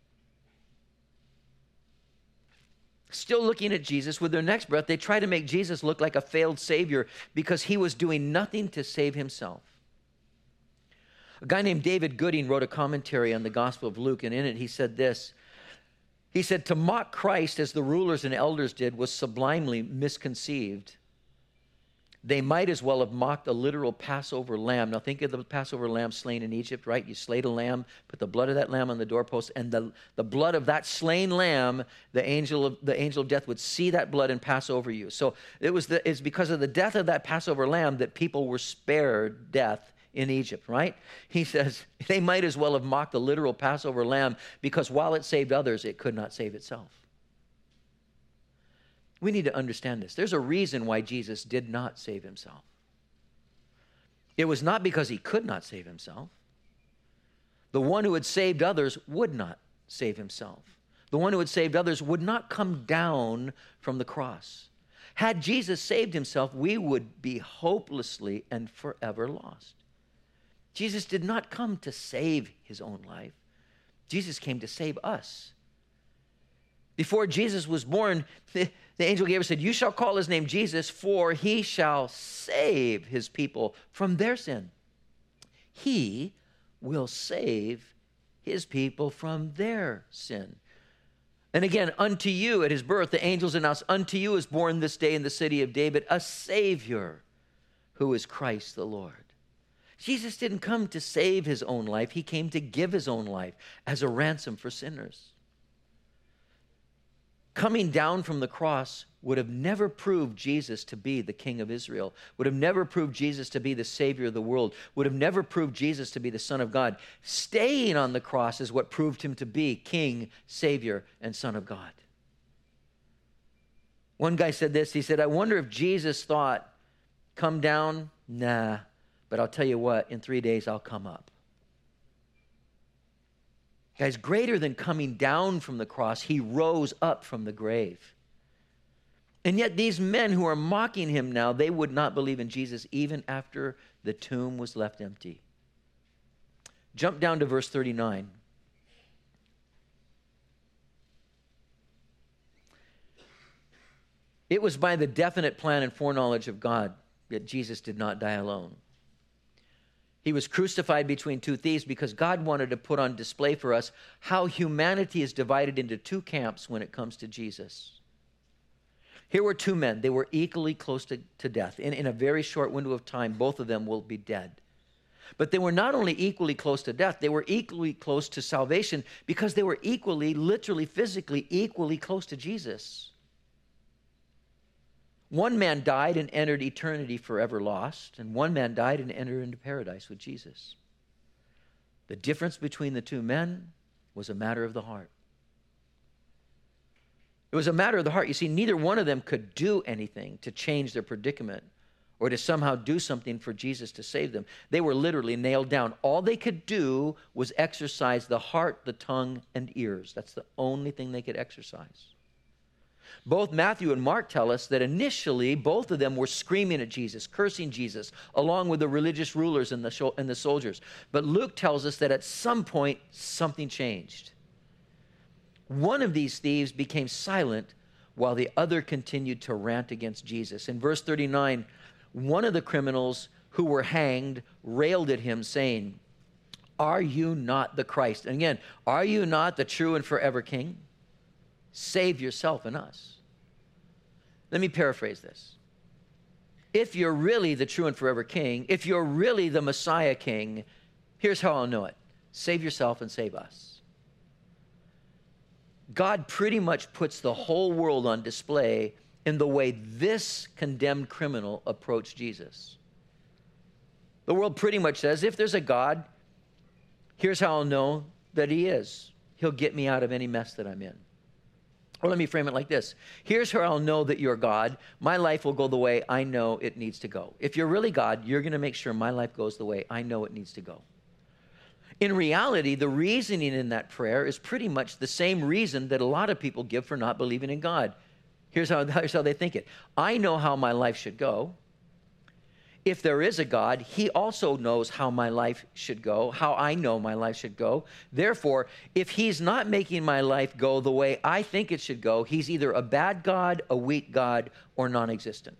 Still looking at Jesus, with their next breath, they try to make Jesus look like a failed Savior because he was doing nothing to save himself. A guy named David Gooding wrote a commentary on the Gospel of Luke, and in it he said this. He said, to mock Christ as the rulers and elders did was sublimely misconceived. They might as well have mocked a literal Passover lamb. Now think of the Passover lamb slain in Egypt, right? You slayed a lamb, put the blood of that lamb on the doorpost, and the, the blood of that slain lamb, the angel of the angel of death would see that blood and pass over you. So it was the, it's because of the death of that Passover lamb that people were spared death in Egypt, right? He says they might as well have mocked the literal Passover lamb because while it saved others, it could not save itself. We need to understand this. There's a reason why Jesus did not save himself. It was not because he could not save himself. The one who had saved others would not save himself. The one who had saved others would not come down from the cross. Had Jesus saved himself, we would be hopelessly and forever lost. Jesus did not come to save his own life. Jesus came to save us. Before Jesus was born, the, the angel Gabriel said, you shall call his name Jesus, for he shall save his people from their sin. He will save his people from their sin. And again, unto you at his birth, the angels announced, unto you is born this day in the city of David a Savior, who is Christ the Lord. Jesus didn't come to save his own life. He came to give his own life as a ransom for sinners. Coming down from the cross would have never proved Jesus to be the King of Israel, would have never proved Jesus to be the Savior of the world, would have never proved Jesus to be the Son of God. Staying on the cross is what proved him to be King, Savior, and Son of God. One guy said this, he said, I wonder if Jesus thought, come down? Nah, but I'll tell you what, in three days I'll come up. Guys, greater than coming down from the cross, he rose up from the grave. And yet these men who are mocking him now, they would not believe in Jesus even after the tomb was left empty. Jump down to verse thirty-nine. It was by the definite plan and foreknowledge of God that Jesus did not die alone. He was crucified between two thieves because God wanted to put on display for us how humanity is divided into two camps when it comes to Jesus. Here were two men. They were equally close to, to death. In, in a very short window of time, both of them will be dead. But they were not only equally close to death, they were equally close to salvation because they were equally, literally, physically, equally close to Jesus. One man died and entered eternity forever lost, and one man died and entered into paradise with Jesus. The difference between the two men was a matter of the heart. It was a matter of the heart. You see, neither one of them could do anything to change their predicament or to somehow do something for Jesus to save them. They were literally nailed down. All they could do was exercise the heart, the tongue, and ears. That's the only thing they could exercise. Both Matthew and Mark tell us that initially both of them were screaming at Jesus, cursing Jesus, along with the religious rulers and the, and the soldiers. But Luke tells us that at some point something changed. One of these thieves became silent while the other continued to rant against Jesus. In verse thirty-nine, one of the criminals who were hanged railed at him, saying, "Are you not the Christ?" And again, "Are you not the true and forever King? Save yourself and us." Let me paraphrase this. If you're really the true and forever King, if you're really the Messiah King, here's how I'll know it. Save yourself and save us. God pretty much puts the whole world on display in the way this condemned criminal approached Jesus. The world pretty much says, if there's a God, Here's how I'll know that he is. He'll get me out of any mess that I'm in. Or let me frame it like this. Here's how I'll know that you're God. My life will go the way I know it needs to go. If you're really God, you're going to make sure my life goes the way I know it needs to go. In reality, the reasoning in that prayer is pretty much the same reason that a lot of people give for not believing in God. Here's how, here's how they think it. I know how my life should go. If there is a God, he also knows how my life should go, how I know my life should go. Therefore, if he's not making my life go the way I think it should go, he's either a bad God, a weak God, or non-existent.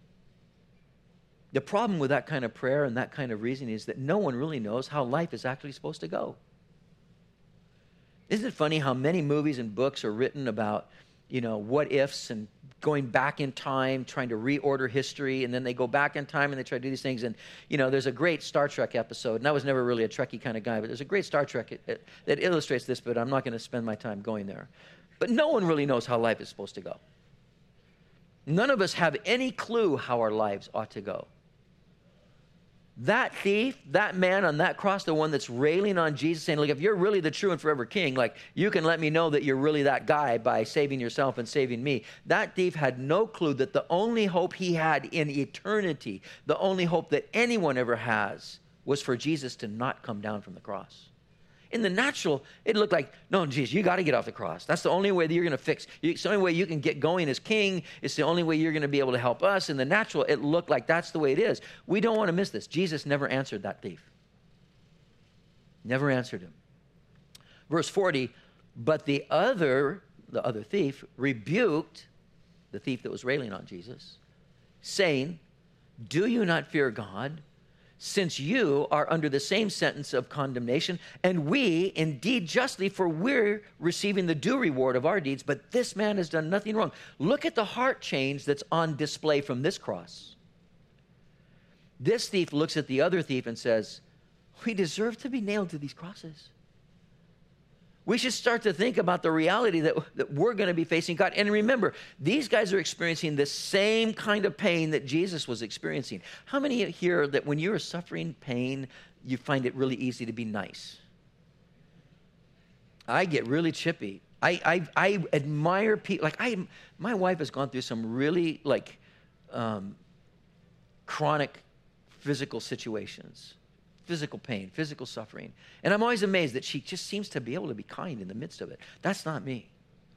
The problem with that kind of prayer and that kind of reasoning is that no one really knows how life is actually supposed to go. Isn't it funny how many movies and books are written about, you know, what ifs and going back in time, trying to reorder history, and then they go back in time and they try to do these things. And, you know, there's a great Star Trek episode, and I was never really a Trekkie kind of guy, but there's a great Star Trek that illustrates this, but I'm not going to spend my time going there. But no one really knows how life is supposed to go. None of us have any clue how our lives ought to go. That thief, that man on that cross, the one that's railing on Jesus, saying, look, if you're really the true and forever king, like, you can let me know that you're really that guy by saving yourself and saving me. That thief had no clue that the only hope he had in eternity, the only hope that anyone ever has, was for Jesus to not come down from the cross. In the natural, it looked like, no, Jesus, you got to get off the cross. That's the only way that you're going to fix. It's the only way you can get going as king. It's the only way you're going to be able to help us. In the natural, it looked like that's the way it is. We don't want to miss this. Jesus never answered that thief. Never answered him. Verse forty, but the other, the other thief, rebuked the thief that was railing on Jesus, saying, do you not fear God, since you are under the same sentence of condemnation, and we indeed justly, for we're receiving the due reward of our deeds, but this man has done nothing wrong. Look at the heart change that's on display from this cross. This thief looks at the other thief and says, we deserve to be nailed to these crosses. We should start to think about the reality that, that we're going to be facing God. And remember, these guys are experiencing the same kind of pain that Jesus was experiencing. How many here that when you're suffering pain, you find it really easy to be nice? I get really chippy. I I, I admire people. Like I, my wife has gone through some really like um, chronic physical situations. Physical pain, physical suffering. And I'm always amazed that she just seems to be able to be kind in the midst of it. That's not me.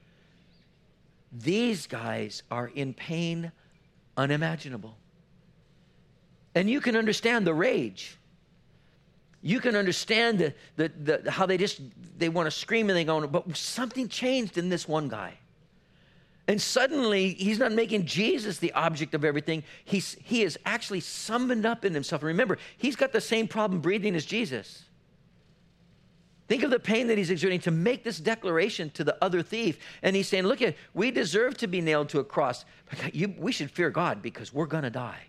These guys are in pain unimaginable. And you can understand the rage. You can understand the, the, the, how they just, they want to scream and they go, but something changed in this one guy. And suddenly, he's not making Jesus the object of everything. He's, he is actually summoned up in himself. And remember, he's got the same problem breathing as Jesus. Think of the pain that he's exerting to make this declaration to the other thief. And he's saying, look, at, we deserve to be nailed to a cross. You, we should fear God because we're going to die.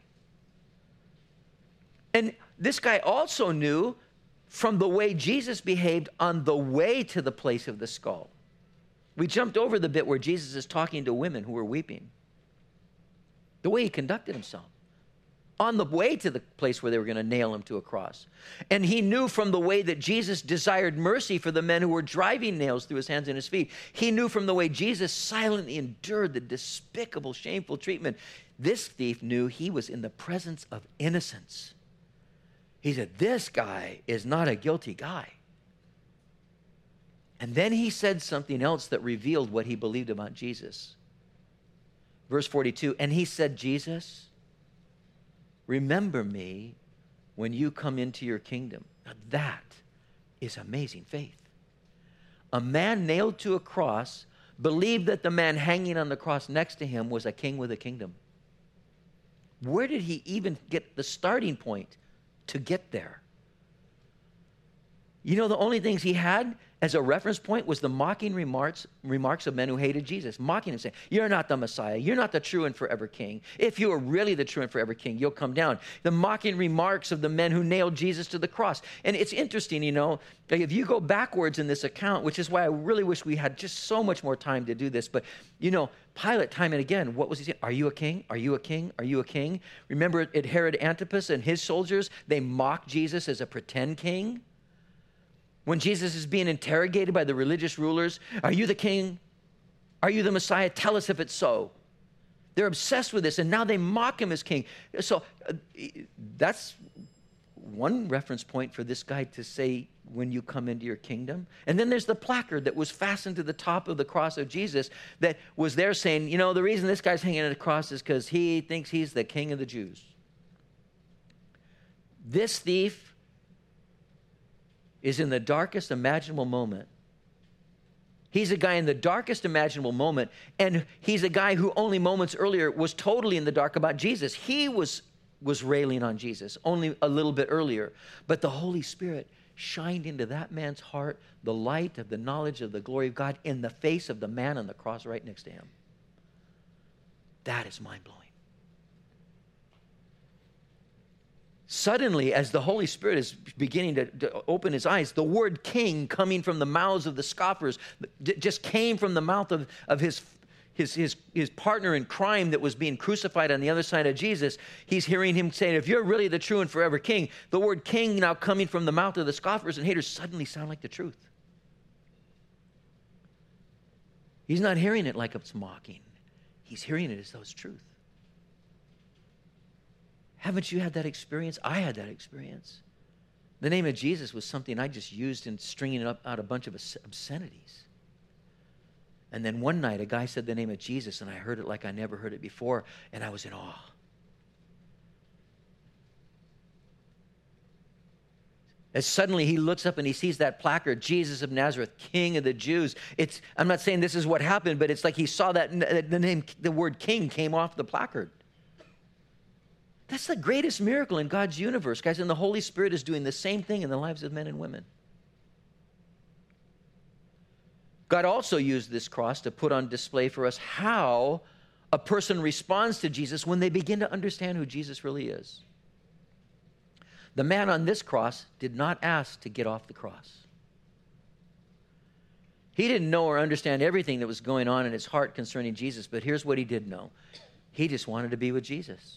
And this guy also knew from the way Jesus behaved on the way to the place of the skull. We jumped over the bit where Jesus is talking to women who were weeping. The way he conducted himself. On the way to the place where they were going to nail him to a cross. And he knew from the way that Jesus desired mercy for the men who were driving nails through his hands and his feet. He knew from the way Jesus silently endured the despicable, shameful treatment. This thief knew he was in the presence of innocence. He said, this guy is not a guilty guy. And then he said something else that revealed what he believed about Jesus. Verse forty-two, and he said, Jesus, remember me when you come into your kingdom. Now that is amazing faith. A man nailed to a cross believed that the man hanging on the cross next to him was a king with a kingdom. Where did he even get the starting point to get there? You know, the only things he had as a reference point was the mocking remarks, remarks of men who hated Jesus, mocking him, saying, you're not the Messiah. You're not the true and forever king. If you are really the true and forever king, you'll come down. The mocking remarks of the men who nailed Jesus to the cross. And it's interesting, you know, like if you go backwards in this account, which is why I really wish we had just so much more time to do this. But, you know, Pilate, time and again, what was he saying? Are you a king? Are you a king? Are you a king? Remember at Herod Antipas and his soldiers, they mocked Jesus as a pretend king. When Jesus is being interrogated by the religious rulers, are you the king? Are you the Messiah? Tell us if it's so. They're obsessed with this, and now they mock him as king. So uh, that's one reference point for this guy to say, when you come into your kingdom. And then there's the placard that was fastened to the top of the cross of Jesus that was there saying, you know, the reason this guy's hanging at the cross is because he thinks he's the king of the Jews. This thief is in the darkest imaginable moment. He's a guy in the darkest imaginable moment, and he's a guy who only moments earlier was totally in the dark about Jesus. He was, was railing on Jesus only a little bit earlier, but the Holy Spirit shined into that man's heart the light of the knowledge of the glory of God in the face of the man on the cross right next to him. That is mind-blowing. Suddenly, as the Holy Spirit is beginning to, to open his eyes, the word king coming from the mouths of the scoffers just came from the mouth of, of his, his, his, his partner in crime that was being crucified on the other side of Jesus. He's hearing him saying, if you're really the true and forever king, the word king now coming from the mouth of the scoffers and haters suddenly sound like the truth. He's not hearing it like it's mocking. He's hearing it as though it's truth. Haven't you had that experience? I had that experience. The name of Jesus was something I just used in stringing up out a bunch of obscenities. And then one night, a guy said the name of Jesus, and I heard it like I never heard it before, and I was in awe. As suddenly he looks up and he sees that placard, Jesus of Nazareth, King of the Jews. It's, I'm not saying this is what happened, but it's like he saw that the name, the word king came off the placard. That's the greatest miracle in God's universe, guys, and the Holy Spirit is doing the same thing in the lives of men and women. God also used this cross to put on display for us how a person responds to Jesus when they begin to understand who Jesus really is. The man on this cross did not ask to get off the cross. He didn't know or understand everything that was going on in his heart concerning Jesus, but here's what he did know. He just wanted to be with Jesus.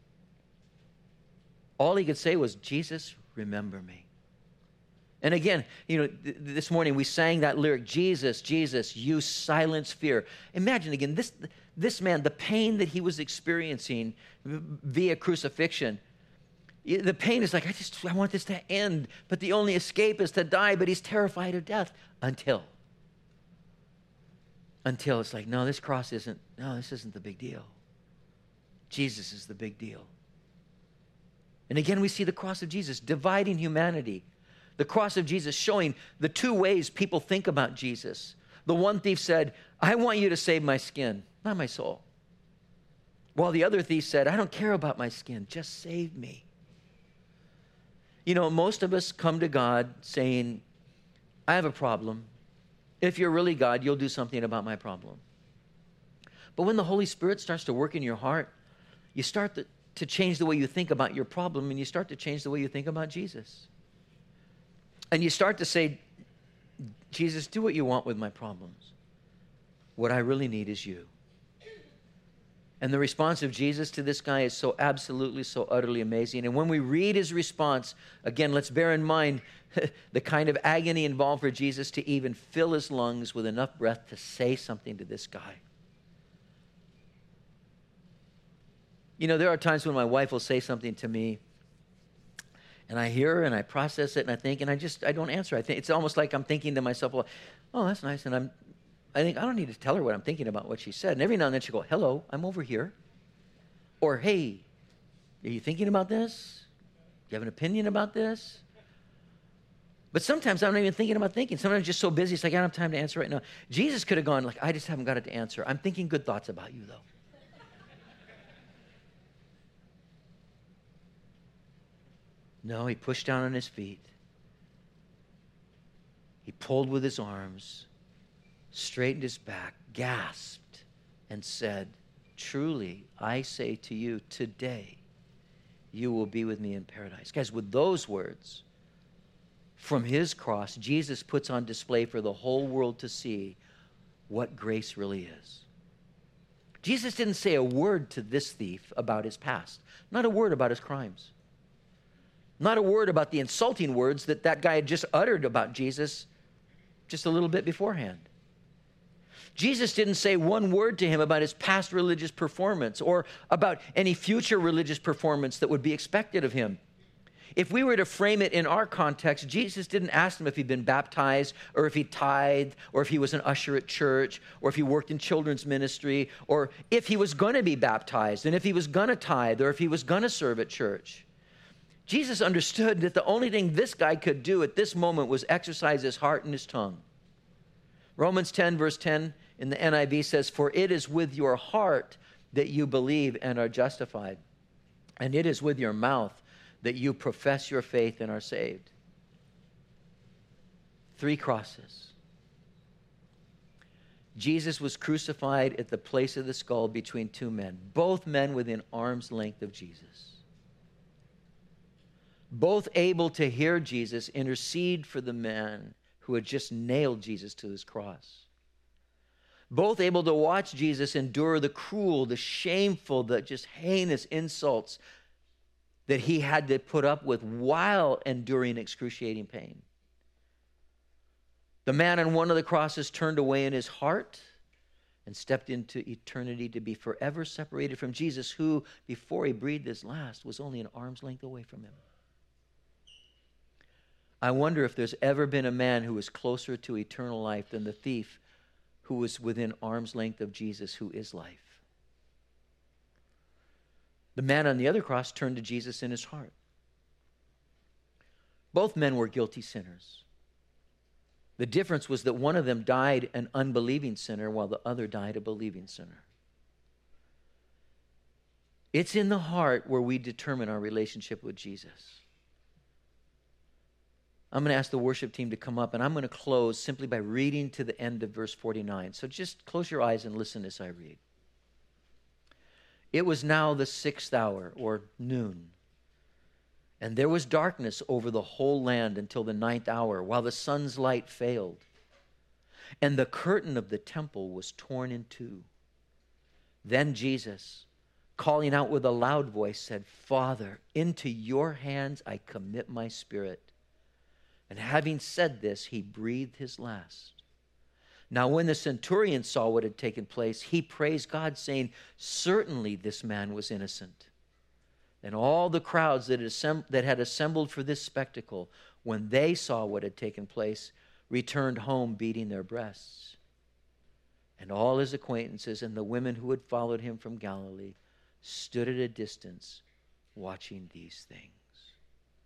All he could say was, Jesus, remember me. And again, you know, th- this morning we sang that lyric, Jesus, Jesus, you silence fear. Imagine again, this, this man, the pain that he was experiencing via crucifixion, the pain is like, I just, I want this to end, but the only escape is to die, but he's terrified of death until, until it's like, no, this cross isn't, no, this isn't the big deal. Jesus is the big deal. And again, we see the cross of Jesus dividing humanity. The cross of Jesus showing the two ways people think about Jesus. The one thief said, I want you to save my skin, not my soul. While the other thief said, I don't care about my skin, just save me. You know, most of us come to God saying, I have a problem. If you're really God, you'll do something about my problem. But when the Holy Spirit starts to work in your heart, you start to to change the way you think about your problem, and you start to change the way you think about Jesus. And you start to say, Jesus, do what you want with my problems. What I really need is you. And the response of Jesus to this guy is so absolutely, so utterly amazing. And when we read his response, again, let's bear in mind the kind of agony involved for Jesus to even fill his lungs with enough breath to say something to this guy. You know, there are times when my wife will say something to me, and I hear her, and I process it, and I think, and I just, I don't answer. I think it's almost like I'm thinking to myself, well, oh, that's nice, and I'm, I think, I don't need to tell her what I'm thinking about what she said. And every now and then she'll go, hello, I'm over here. Or, hey, are you thinking about this? Do you have an opinion about this? But sometimes I'm not even thinking about thinking. Sometimes I'm just so busy, it's like, I don't have time to answer right now. Jesus could have gone, like, I just haven't got it to answer. I'm thinking good thoughts about you, though. No, he pushed down on his feet. He pulled with his arms, straightened his back, gasped, and said, truly, I say to you, today you will be with me in paradise. Guys, with those words from his cross, Jesus puts on display for the whole world to see what grace really is. Jesus didn't say a word to this thief about his past, not a word about his crimes. Not a word about the insulting words that that guy had just uttered about Jesus just a little bit beforehand. Jesus didn't say one word to him about his past religious performance or about any future religious performance that would be expected of him. If we were to frame it in our context, Jesus didn't ask him if he'd been baptized or if he tithed or if he was an usher at church or if he worked in children's ministry or if he was going to be baptized and if he was going to tithe or if he was going to serve at church. Jesus understood that the only thing this guy could do at this moment was exercise his heart and his tongue. Romans ten, verse ten in the N I V says, "For it is with your heart that you believe and are justified, and it is with your mouth that you profess your faith and are saved." Three crosses. Jesus was crucified at the place of the skull between two men, both men within arm's length of Jesus. Both able to hear Jesus intercede for the man who had just nailed Jesus to his cross. Both able to watch Jesus endure the cruel, the shameful, the just heinous insults that he had to put up with while enduring excruciating pain. The man on one of the crosses turned away in his heart and stepped into eternity to be forever separated from Jesus, who, before he breathed his last, was only an arm's length away from him. I wonder if there's ever been a man who was closer to eternal life than the thief who was within arm's length of Jesus, who is life. The man on the other cross turned to Jesus in his heart. Both men were guilty sinners. The difference was that one of them died an unbelieving sinner while the other died a believing sinner. It's in the heart where we determine our relationship with Jesus. I'm going to ask the worship team to come up, and I'm going to close simply by reading to the end of verse forty-nine. So just close your eyes and listen as I read. It was now the sixth hour, or noon, and there was darkness over the whole land until the ninth hour, while the sun's light failed. And the curtain of the temple was torn in two. Then Jesus, calling out with a loud voice, said, "Father, into your hands I commit my spirit." And having said this, he breathed his last. Now when the centurion saw what had taken place, he praised God, saying, "Certainly this man was innocent." And all the crowds that had, assemb- that had assembled for this spectacle, when they saw what had taken place, returned home beating their breasts. And all his acquaintances and the women who had followed him from Galilee stood at a distance watching these things.